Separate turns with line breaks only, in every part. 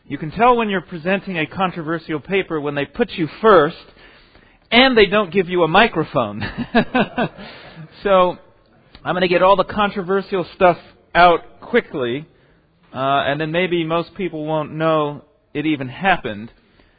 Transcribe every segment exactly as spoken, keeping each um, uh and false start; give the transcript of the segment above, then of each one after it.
You can tell when you're presenting a controversial paper when they put you first and they don't give you a microphone. So I'm going to get all the controversial stuff out quickly, uh, and then maybe most people won't know it even happened.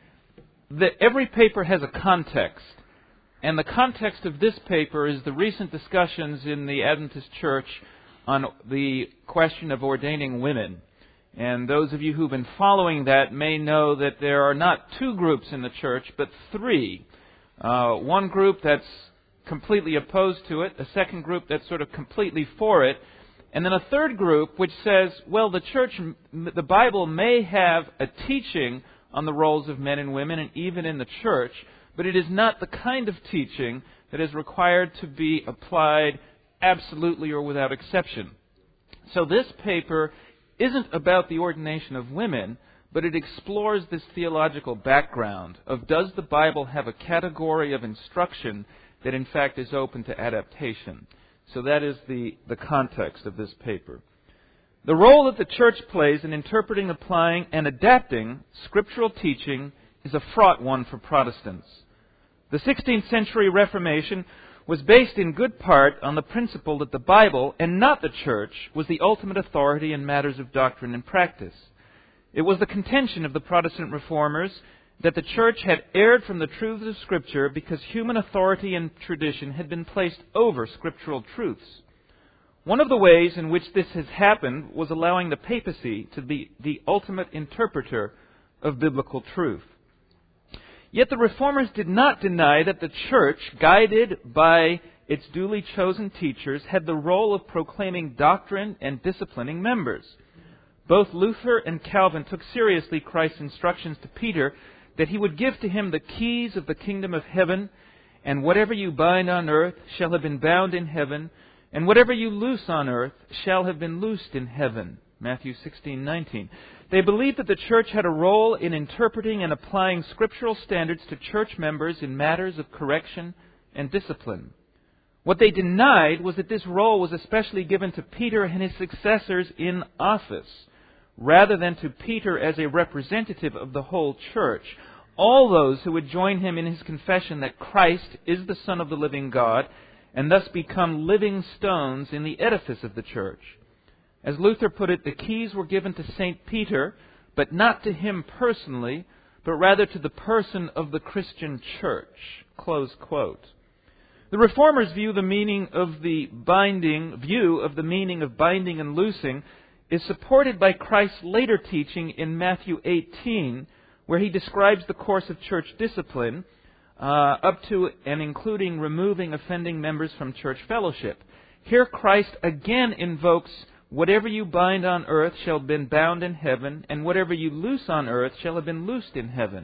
The, every paper has a context, and the context of this paper is the recent discussions in the Adventist Church on the question of ordaining women. And those of you who've been following that may know that there are not two groups in the church, but three. Uh, one group that's completely opposed to it, a second group that's sort of completely for it, and then a third group which says, well, the church, the Bible may have a teaching on the roles of men and women, and even in the church, but it is not the kind of teaching that is required to be applied absolutely or without exception. So this paper isn't about the ordination of women, but it explores this theological background of, does the Bible have a category of instruction that in fact is open to adaptation? So that is the, the context of this paper. The role that the church plays in interpreting, applying, and adapting scriptural teaching is a fraught one for Protestants. The sixteenth century Reformation was based in good part on the principle that the Bible, and not the church, was the ultimate authority in matters of doctrine and practice. It was the contention of the Protestant reformers that the church had erred from the truths of Scripture because human authority and tradition had been placed over scriptural truths. One of the ways in which this has happened was allowing the papacy to be the ultimate interpreter of biblical truth. Yet the reformers did not deny that the church, guided by its duly chosen teachers, had the role of proclaiming doctrine and disciplining members. Both Luther and Calvin took seriously Christ's instructions to Peter that he would give to him the keys of the kingdom of heaven, and whatever you bind on earth shall have been bound in heaven, and whatever you loose on earth shall have been loosed in heaven. Matthew sixteen nineteen. They believed that the church had a role in interpreting and applying scriptural standards to church members in matters of correction and discipline. What they denied was that this role was especially given to Peter and his successors in office, rather than to Peter as a representative of the whole church. All those who would join him in his confession that Christ is the Son of the living God, and thus become living stones in the edifice of the church. As Luther put it, the keys were given to Saint Peter, but not to him personally, but rather to the person of the Christian church. Close quote. The Reformers view the meaning of the binding, view of the meaning of binding and loosing is supported by Christ's later teaching in Matthew eighteen, where he describes the course of church discipline uh, up to and including removing offending members from church fellowship. Here Christ again invokes, whatever you bind on earth shall have been bound in heaven, and whatever you loose on earth shall have been loosed in heaven.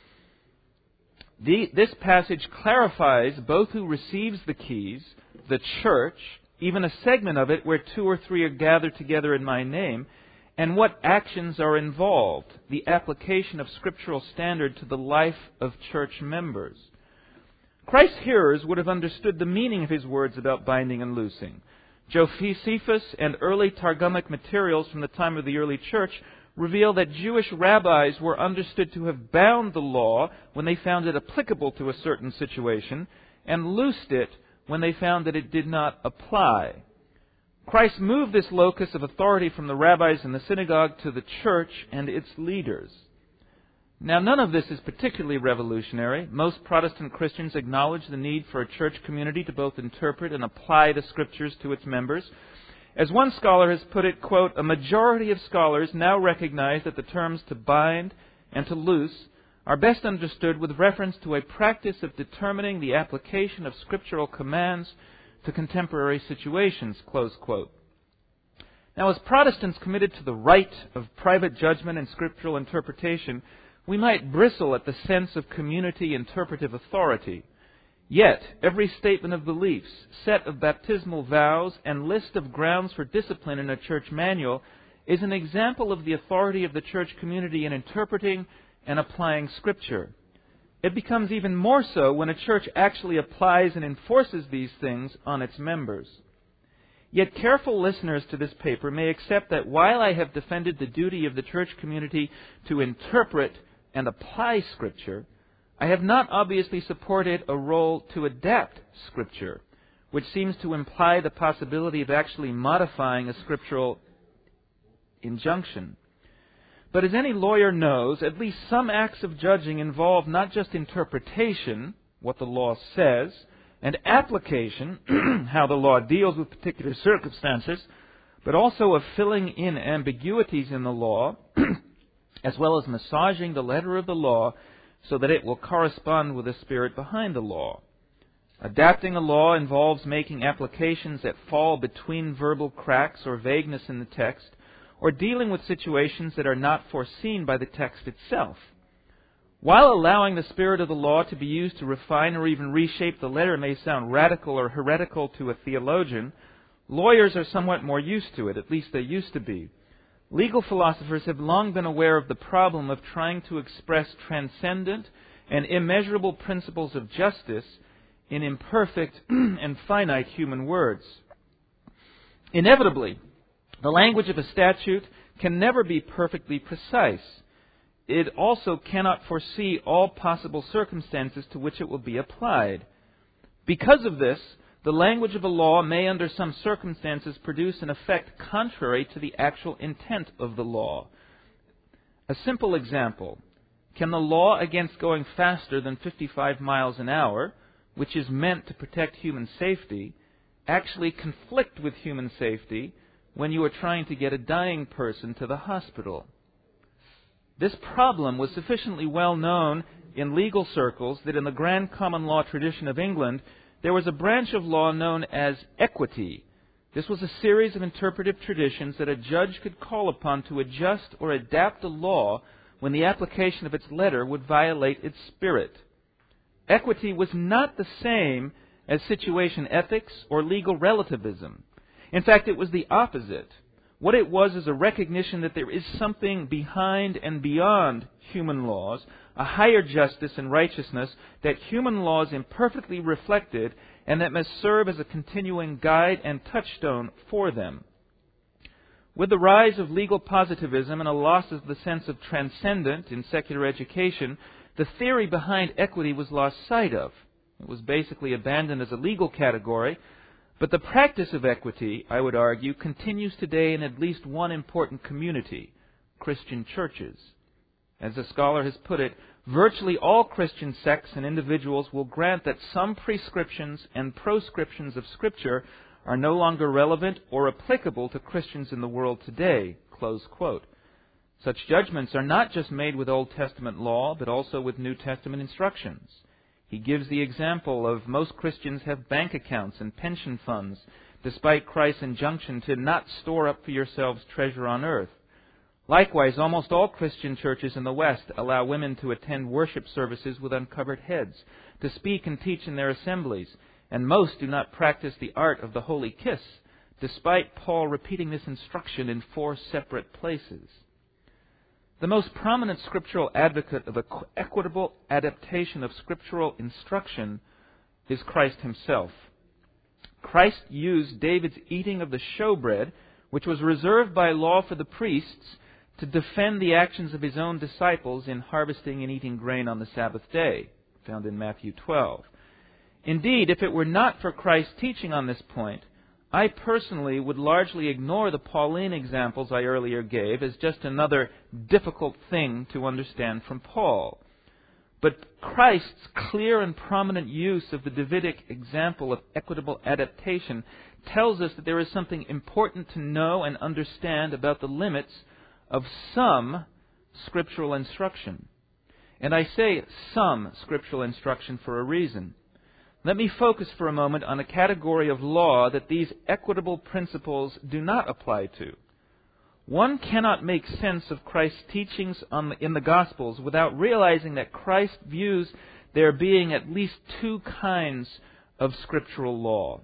The, this passage clarifies both who receives the keys, the church, even a segment of it where two or three are gathered together in my name, and what actions are involved, the application of scriptural standard to the life of church members. Christ's hearers would have understood the meaning of his words about binding and loosing. Josephus and early Targumic materials from the time of the early church reveal that Jewish rabbis were understood to have bound the law when they found it applicable to a certain situation, and loosed it when they found that it did not apply. Christ moved this locus of authority from the rabbis in the synagogue to the church and its leaders. Now, none of this is particularly revolutionary. Most Protestant Christians acknowledge the need for a church community to both interpret and apply the Scriptures to its members. As one scholar has put it, quote, a majority of scholars now recognize that the terms to bind and to loose are best understood with reference to a practice of determining the application of scriptural commands to contemporary situations, close quote. Now, as Protestants committed to the right of private judgment and scriptural interpretation, we might bristle at the sense of community interpretive authority. Yet, every statement of beliefs, set of baptismal vows, and list of grounds for discipline in a church manual is an example of the authority of the church community in interpreting and applying Scripture. It becomes even more so when a church actually applies and enforces these things on its members. Yet careful listeners to this paper may accept that while I have defended the duty of the church community to interpret and apply Scripture, I have not obviously supported a role to adapt Scripture, which seems to imply the possibility of actually modifying a scriptural injunction. But as any lawyer knows, at least some acts of judging involve not just interpretation, what the law says, and application, how the law deals with particular circumstances, but also of filling in ambiguities in the law, as well as massaging the letter of the law so that it will correspond with the spirit behind the law. Adapting a law involves making applications that fall between verbal cracks or vagueness in the text, or dealing with situations that are not foreseen by the text itself. While allowing the spirit of the law to be used to refine or even reshape the letter may sound radical or heretical to a theologian, lawyers are somewhat more used to it, at least they used to be. Legal philosophers have long been aware of the problem of trying to express transcendent and immeasurable principles of justice in imperfect and finite human words. Inevitably, the language of a statute can never be perfectly precise. It also cannot foresee all possible circumstances to which it will be applied. Because of this, the language of a law may under some circumstances produce an effect contrary to the actual intent of the law. A simple example: can the law against going faster than fifty-five miles an hour, which is meant to protect human safety, actually conflict with human safety when you are trying to get a dying person to the hospital? This problem was sufficiently well known in legal circles that in the grand common law tradition of England, there was a branch of law known as equity. This was a series of interpretive traditions that a judge could call upon to adjust or adapt a law when the application of its letter would violate its spirit. Equity was not the same as situation ethics or legal relativism. In fact, it was the opposite. What it was is a recognition that there is something behind and beyond human laws, a higher justice and righteousness that human laws imperfectly reflected and that must serve as a continuing guide and touchstone for them. With the rise of legal positivism and a loss of the sense of transcendent in secular education, the theory behind equity was lost sight of. It was basically abandoned as a legal category. But the practice of equity, I would argue, continues today in at least one important community: Christian churches. As a scholar has put it, virtually all Christian sects and individuals will grant that some prescriptions and proscriptions of Scripture are no longer relevant or applicable to Christians in the world today. Close quote. Such judgments are not just made with Old Testament law, but also with New Testament instructions. He gives the example of most Christians have bank accounts and pension funds, despite Christ's injunction to not store up for yourselves treasure on earth. Likewise, almost all Christian churches in the West allow women to attend worship services with uncovered heads, to speak and teach in their assemblies, and most do not practice the art of the holy kiss, despite Paul repeating this instruction in four separate places. The most prominent scriptural advocate of equitable adaptation of scriptural instruction is Christ himself. Christ used David's eating of the showbread, which was reserved by law for the priests, to defend the actions of his own disciples in harvesting and eating grain on the Sabbath day, found in Matthew twelve. Indeed, if it were not for Christ's teaching on this point, I personally would largely ignore the Pauline examples I earlier gave as just another difficult thing to understand from Paul. But Christ's clear and prominent use of the Davidic example of equitable adaptation tells us that there is something important to know and understand about the limits of some scriptural instruction. And I say some scriptural instruction for a reason. Let me focus for a moment on a category of law that these equitable principles do not apply to. One cannot make sense of Christ's teachings on the, in the Gospels without realizing that Christ views there being at least two kinds of scriptural law.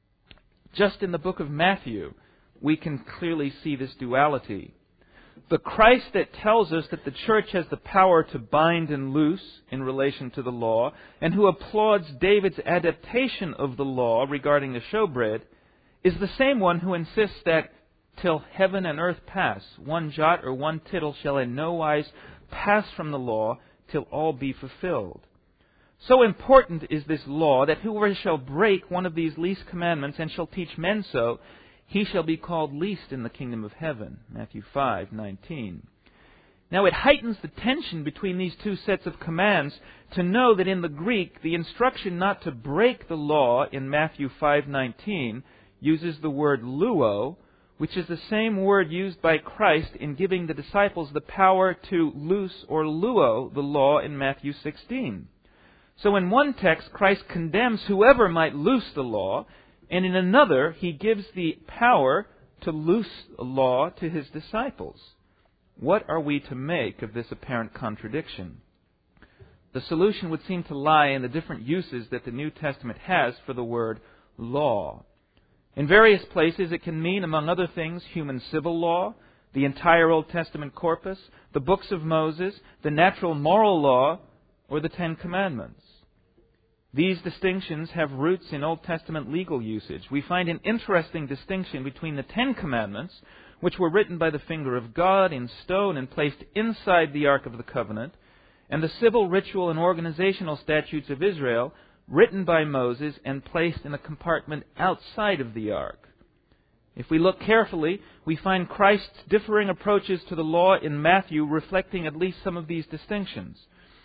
Just in the book of Matthew, we can clearly see this duality. The Christ that tells us that the church has the power to bind and loose in relation to the law, and who applauds David's adaptation of the law regarding the showbread, is the same one who insists that till heaven and earth pass, one jot or one tittle shall in no wise pass from the law till all be fulfilled. So important is this law that whoever shall break one of these least commandments and shall teach men so, he shall be called least in the kingdom of heaven. Matthew five nineteen. Now it heightens the tension between these two sets of commands to know that in the Greek, the instruction not to break the law in Matthew five nineteen uses the word luo, which is the same word used by Christ in giving the disciples the power to loose or luo the law in Matthew sixteen. So in one text, Christ condemns whoever might loose the law, and in another, He gives the power to loose the law to His disciples. What are we to make of this apparent contradiction? The solution would seem to lie in the different uses that the New Testament has for the word law. In various places, it can mean, among other things, human civil law, the entire Old Testament corpus, the books of Moses, the natural moral law, or the Ten Commandments. These distinctions have roots in Old Testament legal usage. We find an interesting distinction between the Ten Commandments, which were written by the finger of God in stone and placed inside the Ark of the Covenant, and the civil, ritual, and organizational statutes of Israel, written by Moses and placed in a compartment outside of the Ark. If we look carefully, we find Christ's differing approaches to the law in Matthew reflecting at least some of these distinctions.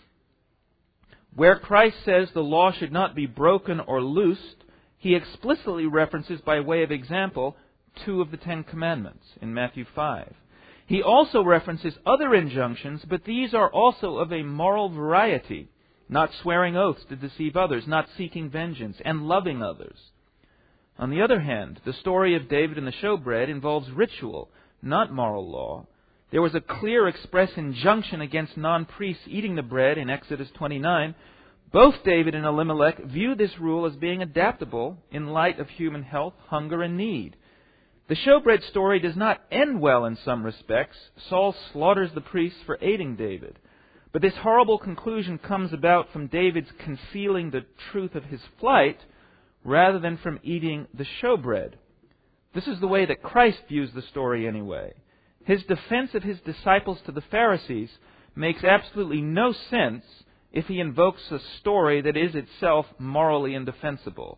Where Christ says the law should not be broken or loosed, He explicitly references by way of example two of the Ten Commandments in Matthew five. He also references other injunctions, but these are also of a moral variety, not swearing oaths to deceive others, not seeking vengeance, and loving others. On the other hand, the story of David and the showbread involves ritual, not moral law. There was a clear express injunction against non-priests eating the bread in Exodus twenty-nine. Both David and Elimelech view this rule as being adaptable in light of human health, hunger, and need. The showbread story does not end well in some respects. Saul slaughters the priests for aiding David. But this horrible conclusion comes about from David's concealing the truth of his flight rather than from eating the showbread. This is the way that Christ views the story anyway. His defense of His disciples to the Pharisees makes absolutely no sense if He invokes a story that is itself morally indefensible.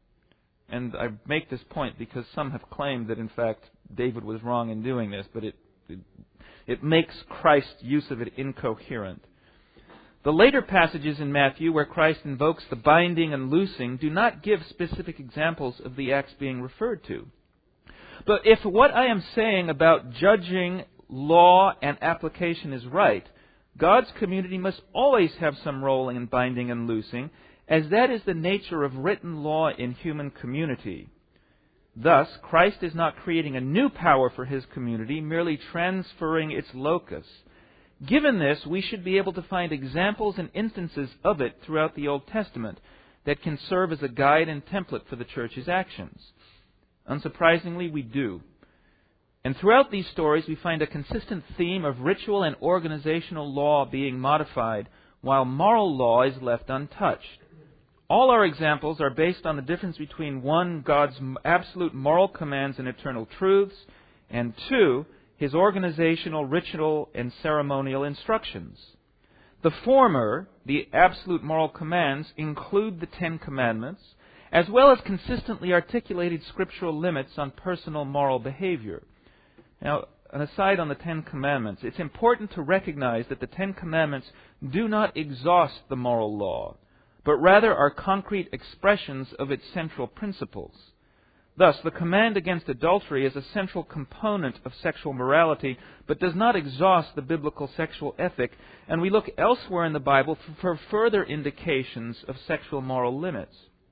And I make this point because some have claimed that, in fact, David was wrong in doing this, but it, it, it makes Christ's use of it incoherent. The later passages in Matthew where Christ invokes the binding and loosing do not give specific examples of the acts being referred to. But if what I am saying about judging law and application is right, God's community must always have some role in binding and loosing, as that is the nature of written law in human community. Thus, Christ is not creating a new power for His community, merely transferring its locus. Given this, we should be able to find examples and instances of it throughout the Old Testament that can serve as a guide and template for the church's actions. Unsurprisingly, we do. And throughout these stories, we find a consistent theme of ritual and organizational law being modified, while moral law is left untouched. All our examples are based on the difference between, one, God's absolute moral commands and eternal truths, and two, His organizational, ritual, and ceremonial instructions. The former, the absolute moral commands, include the Ten Commandments, as well as consistently articulated scriptural limits on personal moral behavior. Now, an aside on the Ten Commandments, it's important to recognize that the Ten Commandments do not exhaust the moral law, but rather are concrete expressions of its central principles. Thus, the command against adultery is a central component of sexual morality, but does not exhaust the biblical sexual ethic, and we look elsewhere in the Bible for further indications of sexual moral limits.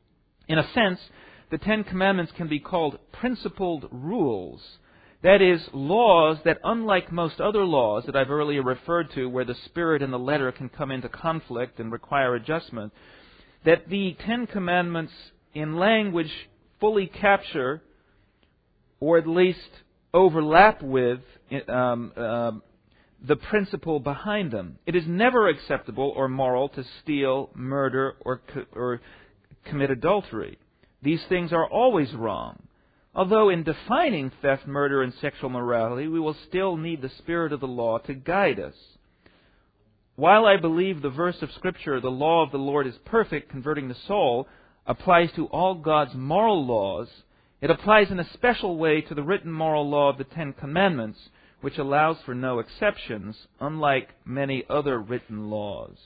In a sense, the Ten Commandments can be called principled rules. That is, laws that, unlike most other laws that I've earlier referred to, where the spirit and the letter can come into conflict and require adjustment, that the Ten Commandments in language fully capture, or at least overlap with, um, uh, the principle behind them. It is never acceptable or moral to steal, murder, or, co- or commit adultery. These things are always wrong. Although in defining theft, murder, and sexual morality, we will still need the Spirit of the law to guide us. While I believe the verse of Scripture, the law of the Lord is perfect, converting the soul, applies to all God's moral laws, it applies in a special way to the written moral law of the Ten Commandments, which allows for no exceptions, unlike many other written laws.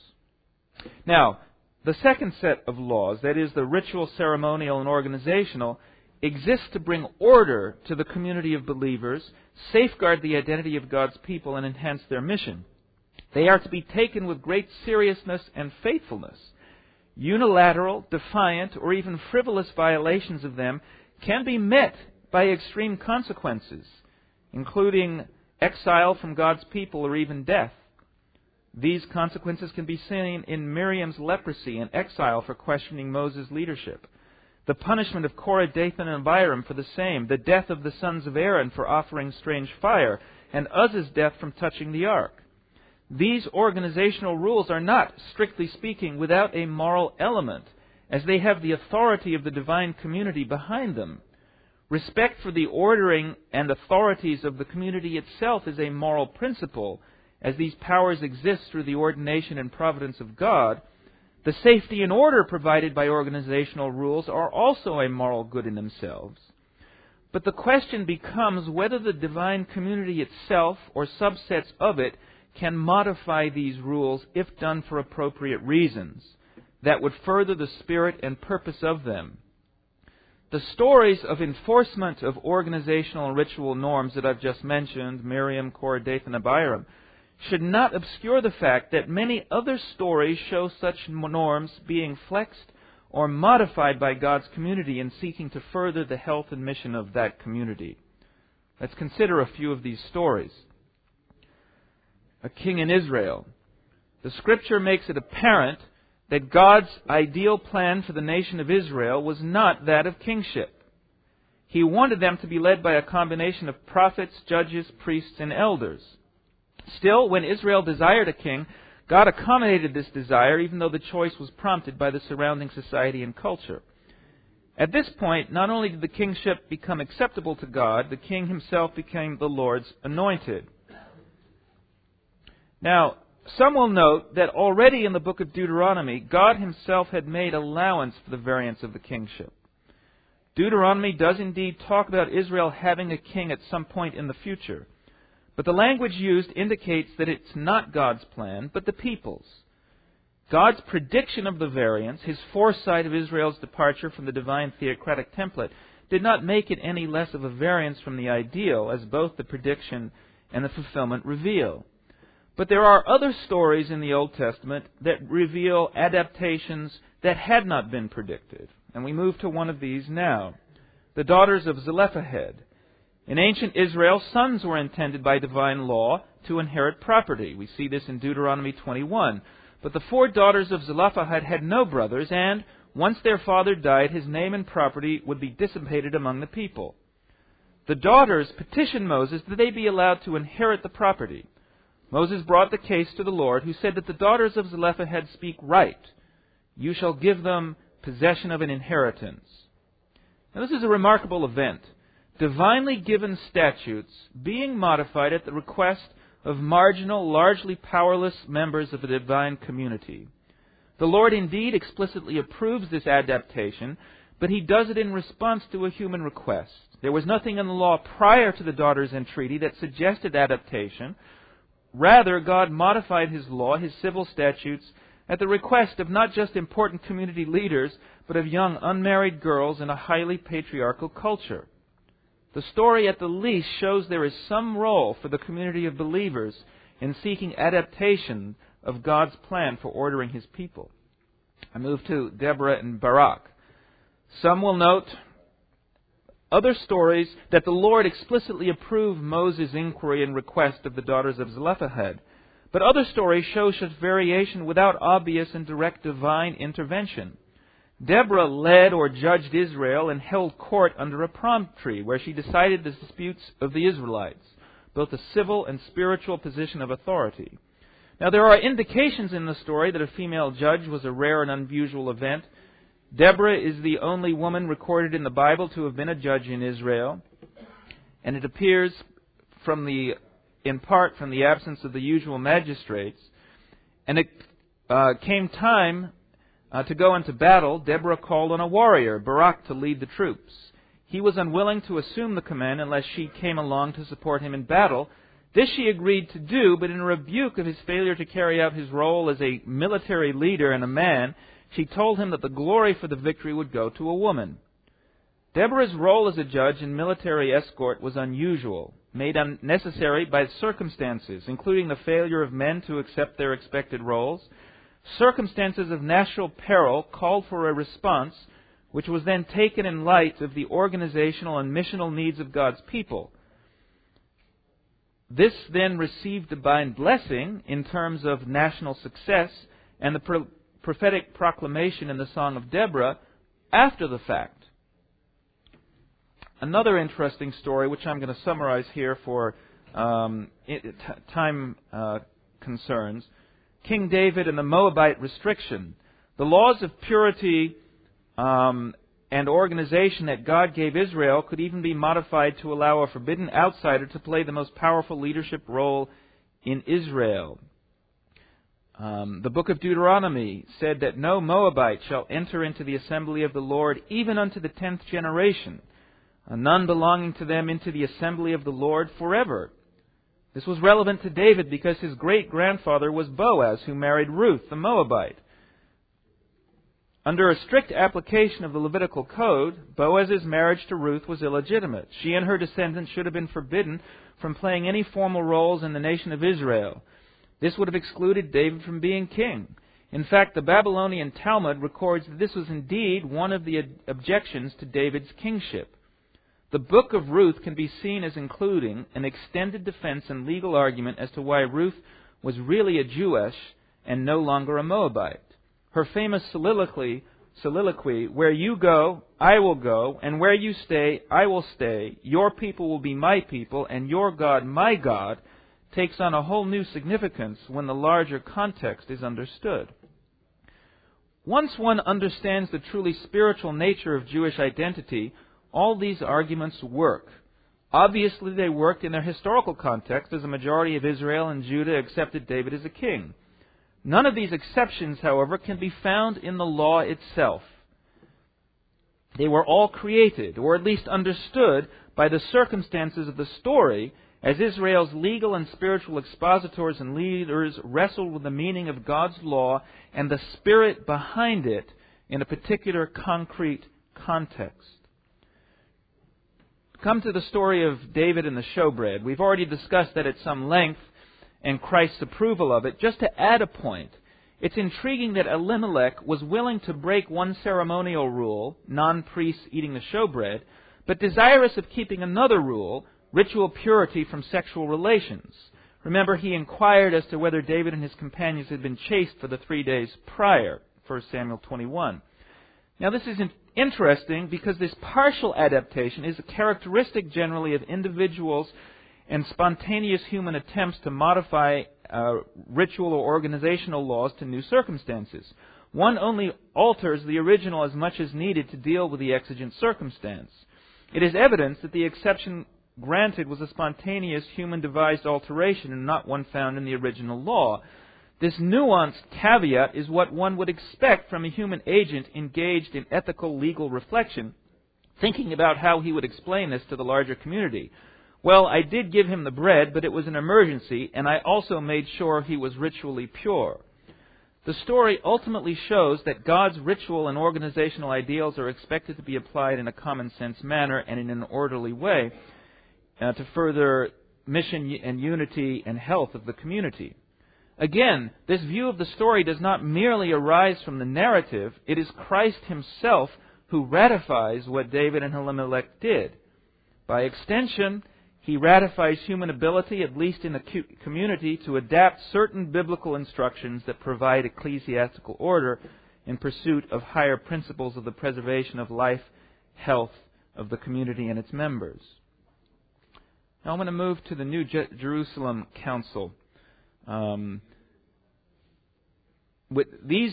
Now, the second set of laws, that is the ritual, ceremonial, and organizational, exists to bring order to the community of believers, safeguard the identity of God's people, and enhance their mission. They are to be taken with great seriousness and faithfulness. Unilateral, defiant, or even frivolous violations of them can be met by extreme consequences, including exile from God's people or even death. These consequences can be seen in Miriam's leprosy and exile for questioning Moses' leadership, the punishment of Korah, Dathan, and Abiram for the same, the death of the sons of Aaron for offering strange fire, and Uzzah's death from touching the ark. These organizational rules are not, strictly speaking, without a moral element, as they have the authority of the divine community behind them. Respect for the ordering and authorities of the community itself is a moral principle, as these powers exist through the ordination and providence of God. The safety and order provided by organizational rules are also a moral good in themselves. But the question becomes whether the divine community itself or subsets of it can modify these rules if done for appropriate reasons that would further the spirit and purpose of them. The stories of enforcement of organizational and ritual norms that I've just mentioned, Miriam, Korah, Dathan, and Abiram, should not obscure the fact that many other stories show such norms being flexed or modified by God's community in seeking to further the health and mission of that community. Let's consider a few of these stories. A king in Israel. The Scripture makes it apparent that God's ideal plan for the nation of Israel was not that of kingship. He wanted them to be led by a combination of prophets, judges, priests, and elders. Still, when Israel desired a king, God accommodated this desire, even though the choice was prompted by the surrounding society and culture. At this point, not only did the kingship become acceptable to God, the king himself became the Lord's anointed. Now, some will note that already in the book of Deuteronomy, God himself had made allowance for the variance of the kingship. Deuteronomy does indeed talk about Israel having a king at some point in the future. But the language used indicates that it's not God's plan, but the people's. God's prediction of the variance, his foresight of Israel's departure from the divine theocratic template, did not make it any less of a variance from the ideal, as both the prediction and the fulfillment reveal. But there are other stories in the Old Testament that reveal adaptations that had not been predicted. And we move to one of these now. The daughters of Zelophehad. In ancient Israel, sons were intended by divine law to inherit property. We see this in Deuteronomy twenty-one. But the four daughters of Zelophehad had no brothers, and once their father died, his name and property would be dissipated among the people. The daughters petitioned Moses that they be allowed to inherit the property. Moses brought the case to the Lord, who said that the daughters of Zelophehad speak right. You shall give them possession of an inheritance. Now, this is a remarkable event. Divinely given statutes being modified at the request of marginal, largely powerless members of the divine community. The Lord indeed explicitly approves this adaptation, but he does it in response to a human request. There was nothing in the law prior to the daughters' entreaty that suggested adaptation. Rather, God modified his law, his civil statutes, at the request of not just important community leaders, but of young unmarried girls in a highly patriarchal culture. The story at the least shows there is some role for the community of believers in seeking adaptation of God's plan for ordering his people. I move to Deborah and Barak. Some will note other stories that the Lord explicitly approved Moses' inquiry and request of the daughters of Zelophehad. But other stories show such variation without obvious and direct divine intervention. Deborah led or judged Israel and held court under a palm tree, where she decided the disputes of the Israelites, both a civil and spiritual position of authority. Now, there are indications in the story that a female judge was a rare and unusual event. Deborah is the only woman recorded in the Bible to have been a judge in Israel, and it appears from the, in part from the absence of the usual magistrates. And it uh, came time uh, to go into battle. Deborah called on a warrior, Barak, to lead the troops. He was unwilling to assume the command unless she came along to support him in battle. This she agreed to do, but in a rebuke of his failure to carry out his role as a military leader and a man, she told him that the glory for the victory would go to a woman. Deborah's role as a judge and military escort was unusual, made unnecessary by circumstances, including the failure of men to accept their expected roles. Circumstances of national peril called for a response, which was then taken in light of the organizational and missional needs of God's people. This then received divine blessing in terms of national success and the pro- prophetic proclamation in the Song of Deborah after the fact. Another interesting story, which I'm going to summarize here for um, it, t- time uh, concerns, King David and the Moabite restriction. The laws of purity um, and organization that God gave Israel could even be modified to allow a forbidden outsider to play the most powerful leadership role in Israel. Um, the book of Deuteronomy said that no Moabite shall enter into the assembly of the Lord even unto the tenth generation, and none belonging to them into the assembly of the Lord forever. This was relevant to David because his great-grandfather was Boaz, who married Ruth, the Moabite. Under a strict application of the Levitical code, Boaz's marriage to Ruth was illegitimate. She and her descendants should have been forbidden from playing any formal roles in the nation of Israel. This would have excluded David from being king. In fact, the Babylonian Talmud records that this was indeed one of the objections to David's kingship. The book of Ruth can be seen as including an extended defense and legal argument as to why Ruth was really a Jewess and no longer a Moabite. Her famous soliloquy, soliloquy, where you go, I will go, and where you stay, I will stay, your people will be my people, and your God, my God, takes on a whole new significance when the larger context is understood. Once one understands the truly spiritual nature of Jewish identity, all these arguments work. Obviously, they worked in their historical context as a majority of Israel and Judah accepted David as a king. None of these exceptions, however, can be found in the law itself. They were all created, or at least understood, by the circumstances of the story as Israel's legal and spiritual expositors and leaders wrestled with the meaning of God's law and the spirit behind it in a particular concrete context. Come to the story of David and the showbread. We've already discussed that at some length and Christ's approval of it. Just to add a point, it's intriguing that Elimelech was willing to break one ceremonial rule, non-priests eating the showbread, but desirous of keeping another rule, ritual purity from sexual relations. Remember, he inquired as to whether David and his companions had been chaste for the three days prior, First Samuel twenty-one. Now, this is interesting because this partial adaptation is a characteristic generally of individuals and spontaneous human attempts to modify uh, ritual or organizational laws to new circumstances. One only alters the original as much as needed to deal with the exigent circumstance. It is evidence that the exception granted was a spontaneous human-devised alteration and not one found in the original law. This nuanced caveat is what one would expect from a human agent engaged in ethical legal reflection, thinking about how he would explain this to the larger community. Well, I did give him the bread, but it was an emergency, and I also made sure he was ritually pure. The story ultimately shows that God's ritual and organizational ideals are expected to be applied in a common-sense manner and in an orderly way uh, to further mission and unity and health of the community. Again, this view of the story does not merely arise from the narrative. It is Christ himself who ratifies what David and Elimelech did. By extension, he ratifies human ability, at least in the community, to adapt certain biblical instructions that provide ecclesiastical order in pursuit of higher principles of the preservation of life, health of the community and its members. Now I'm going to move to the New Je- Jerusalem Council. Um, with these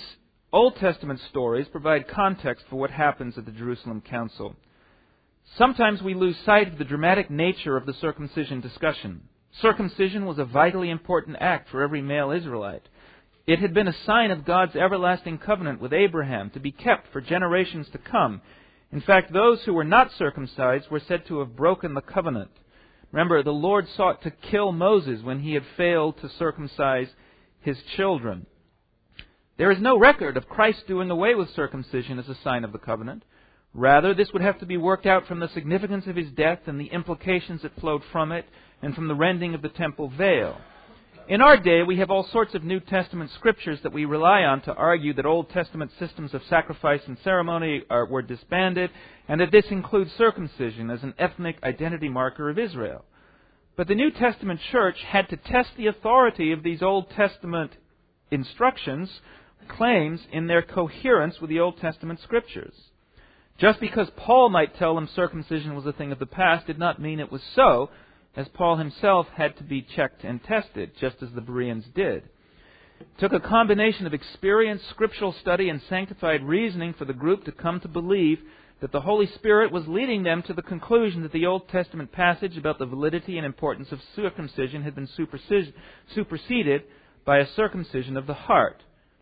Old Testament stories provide context for what happens at the Jerusalem Council. Sometimes we lose sight of the dramatic nature of the circumcision discussion. Circumcision was a vitally important act for every male Israelite. It had been a sign of God's everlasting covenant with Abraham to be kept for generations to come. In fact, those who were not circumcised were said to have broken the covenant. Remember, the Lord sought to kill Moses when he had failed to circumcise his children. There is no record of Christ doing away with circumcision as a sign of the covenant. Rather, this would have to be worked out from the significance of his death and the implications that flowed from it, and from the rending of the temple veil. In our day, we have all sorts of New Testament scriptures that we rely on to argue that Old Testament systems of sacrifice and ceremony are, were disbanded, and that this includes circumcision as an ethnic identity marker of Israel. But the New Testament church had to test the authority of these Old Testament instructions, claims, in their coherence with the Old Testament scriptures. Just because Paul might tell them circumcision was a thing of the past did not mean it was so, as Paul himself had to be checked and tested, just as the Bereans did. It took a combination of experienced scriptural study and sanctified reasoning for the group to come to believe that the Holy Spirit was leading them to the conclusion that the Old Testament passage about the validity and importance of circumcision had been superseded by a circumcision of the heart.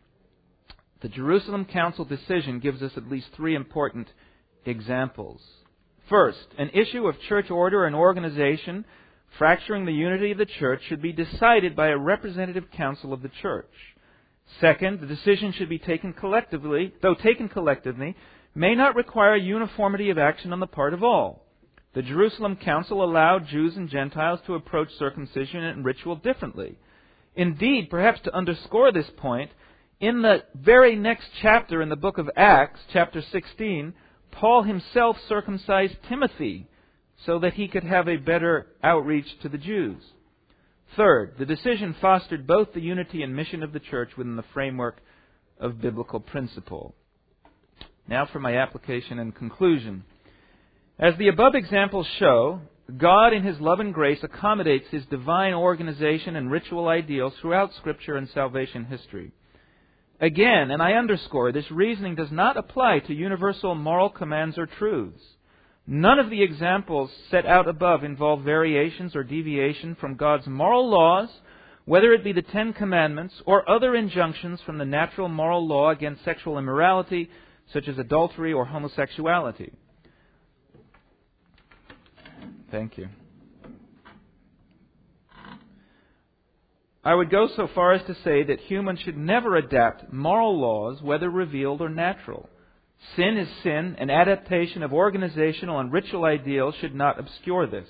The Jerusalem Council decision gives us at least three important examples. First, an issue of church order and organization fracturing the unity of the church should be decided by a representative council of the church. Second, the decision should be taken collectively, though taken collectively, may not require uniformity of action on the part of all. The Jerusalem Council allowed Jews and Gentiles to approach circumcision and ritual differently. Indeed, perhaps to underscore this point, in the very next chapter in the book of Acts, chapter sixteen, Paul himself circumcised Timothy so that he could have a better outreach to the Jews. Third, the decision fostered both the unity and mission of the church within the framework of biblical principle. Now for my application and conclusion. As the above examples show, God in His love and grace accommodates His divine organization and ritual ideals throughout Scripture and salvation history. Again, and I underscore, this reasoning does not apply to universal moral commands or truths. None of the examples set out above involve variations or deviation from God's moral laws, whether it be the Ten Commandments or other injunctions from the natural moral law against sexual immorality, such as adultery or homosexuality. Thank you. I would go so far as to say that humans should never adapt moral laws, whether revealed or natural. Sin is sin, and adaptation of organizational and ritual ideals should not obscure this.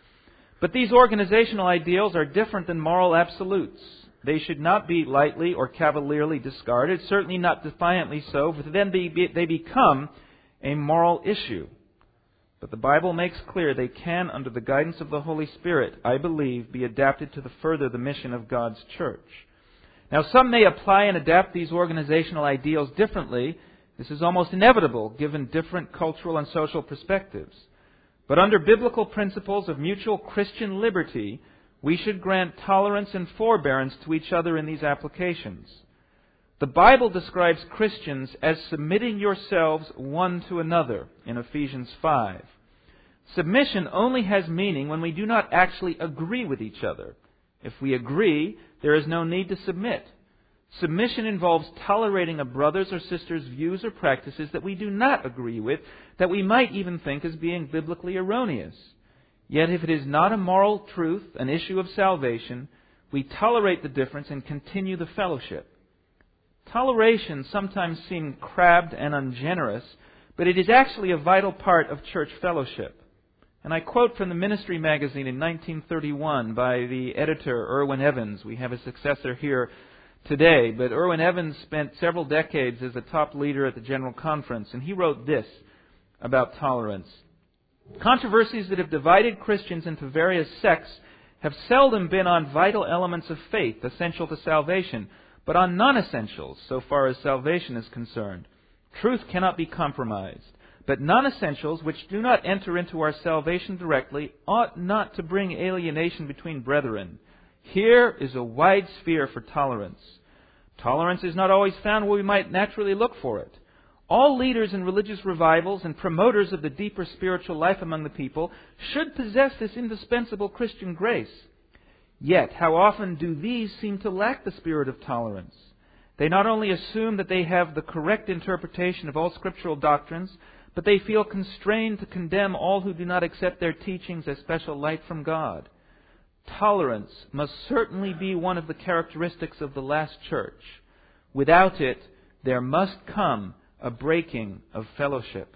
But these organizational ideals are different than moral absolutes. They should not be lightly or cavalierly discarded, certainly not defiantly so, for then they become a moral issue. But the Bible makes clear they can, under the guidance of the Holy Spirit, I believe, be adapted to the further the mission of God's church. Now, some may apply and adapt these organizational ideals differently. This is almost inevitable, given different cultural and social perspectives. But under biblical principles of mutual Christian liberty, we should grant tolerance and forbearance to each other in these applications. The Bible describes Christians as submitting yourselves one to another in Ephesians five. Submission only has meaning when we do not actually agree with each other. If we agree, there is no need to submit. Submission involves tolerating a brother's or sister's views or practices that we do not agree with, that we might even think as being biblically erroneous. Yet if it is not a moral truth, an issue of salvation, we tolerate the difference and continue the fellowship. Toleration sometimes seems crabbed and ungenerous, but it is actually a vital part of church fellowship. And I quote from the Ministry magazine in nineteen thirty-one by the editor Erwin Evans. We have a successor here today, but Erwin Evans spent several decades as a top leader at the General Conference, and he wrote this about tolerance. Controversies that have divided Christians into various sects have seldom been on vital elements of faith essential to salvation, but on non-essentials so far as salvation is concerned. Truth cannot be compromised, but non-essentials which do not enter into our salvation directly ought not to bring alienation between brethren. Here is a wide sphere for tolerance. Tolerance is not always found where we might naturally look for it. All leaders in religious revivals and promoters of the deeper spiritual life among the people should possess this indispensable Christian grace. Yet, how often do these seem to lack the spirit of tolerance? They not only assume that they have the correct interpretation of all scriptural doctrines, but they feel constrained to condemn all who do not accept their teachings as special light from God. Tolerance must certainly be one of the characteristics of the last church. Without it, there must come a breaking of fellowship.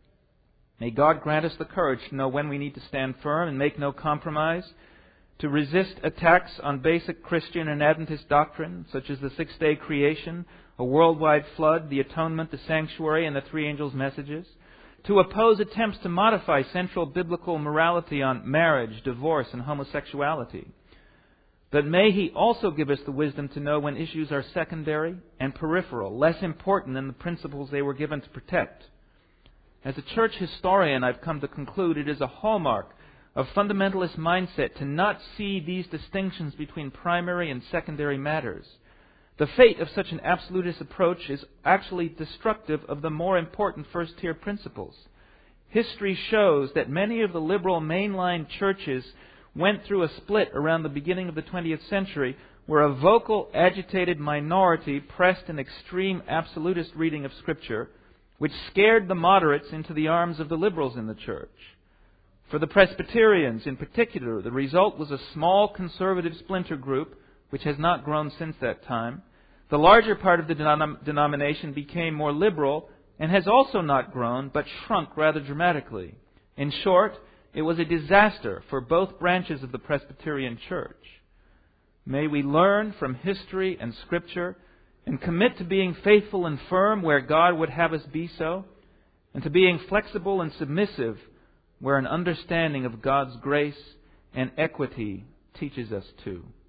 May God grant us the courage to know when we need to stand firm and make no compromise, to resist attacks on basic Christian and Adventist doctrine, such as the six-day creation, a worldwide flood, the atonement, the sanctuary, and the three angels' messages, to oppose attempts to modify central biblical morality on marriage, divorce, and homosexuality. But may He also give us the wisdom to know when issues are secondary and peripheral, less important than the principles they were given to protect. As a church historian, I've come to conclude it is a hallmark of fundamentalist mindset to not see these distinctions between primary and secondary matters. The fate of such an absolutist approach is actually destructive of the more important first-tier principles. History shows that many of the liberal mainline churches went through a split around the beginning of the twentieth century, where a vocal, agitated minority pressed an extreme absolutist reading of Scripture, which scared the moderates into the arms of the liberals in the church. For the Presbyterians in particular, the result was a small conservative splinter group, which has not grown since that time. The larger part of the denom- denomination became more liberal and has also not grown, but shrunk rather dramatically. In short, it was a disaster for both branches of the Presbyterian Church. May we learn from history and Scripture and commit to being faithful and firm where God would have us be so, and to being flexible and submissive where an understanding of God's grace and equity teaches us to.